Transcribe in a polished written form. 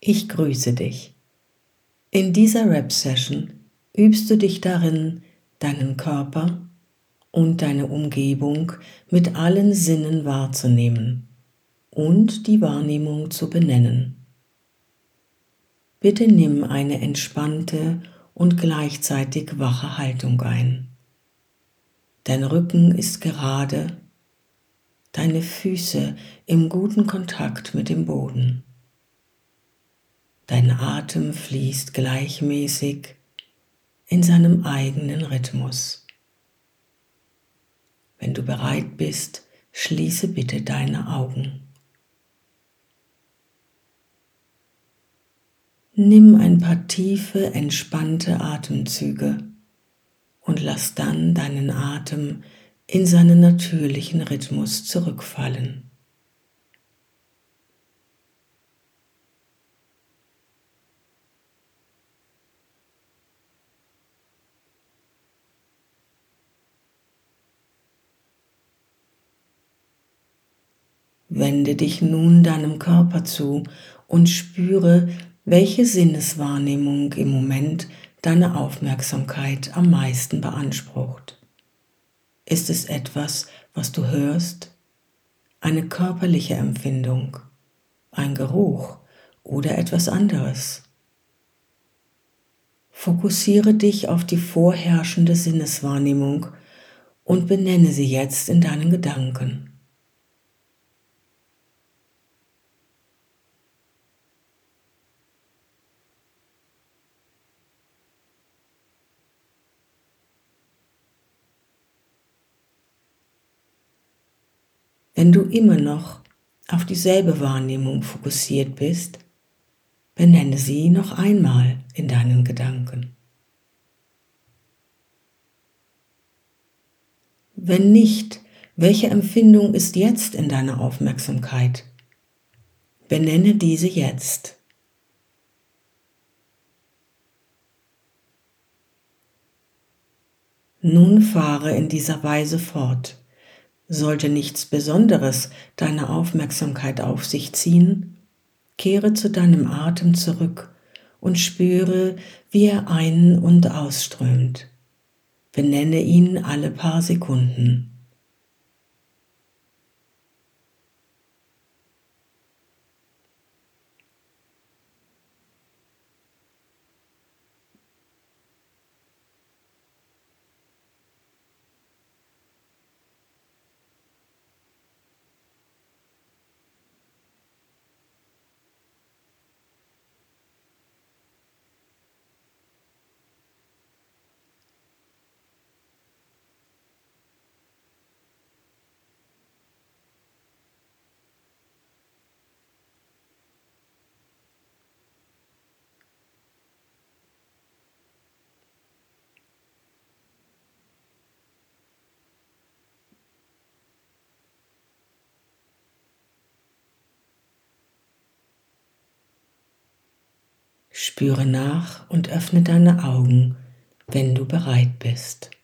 Ich grüße dich. In dieser Rap-Session übst du dich darin, deinen Körper und deine Umgebung mit allen Sinnen wahrzunehmen und die Wahrnehmung zu benennen. Bitte nimm eine entspannte und gleichzeitig wache Haltung ein. Dein Rücken ist gerade, deine Füße im guten Kontakt mit dem Boden. Dein Atem fließt gleichmäßig in seinem eigenen Rhythmus. Wenn du bereit bist, schließe bitte deine Augen. Nimm ein paar tiefe, entspannte Atemzüge und lass dann deinen Atem in seinen natürlichen Rhythmus zurückfallen. Wende dich nun deinem Körper zu und spüre, welche Sinneswahrnehmung im Moment deine Aufmerksamkeit am meisten beansprucht. Ist es etwas, was du hörst? Eine körperliche Empfindung, ein Geruch oder etwas anderes? Fokussiere dich auf die vorherrschende Sinneswahrnehmung und benenne sie jetzt in deinen Gedanken. Wenn du immer noch auf dieselbe Wahrnehmung fokussiert bist, benenne sie noch einmal in deinen Gedanken. Wenn nicht, welche Empfindung ist jetzt in deiner Aufmerksamkeit? Benenne diese jetzt. Nun fahre in dieser Weise fort. Sollte nichts Besonderes deine Aufmerksamkeit auf sich ziehen, kehre zu deinem Atem zurück und spüre, wie er ein- und ausströmt. Benenne ihn alle paar Sekunden. Spüre nach und öffne deine Augen, wenn du bereit bist.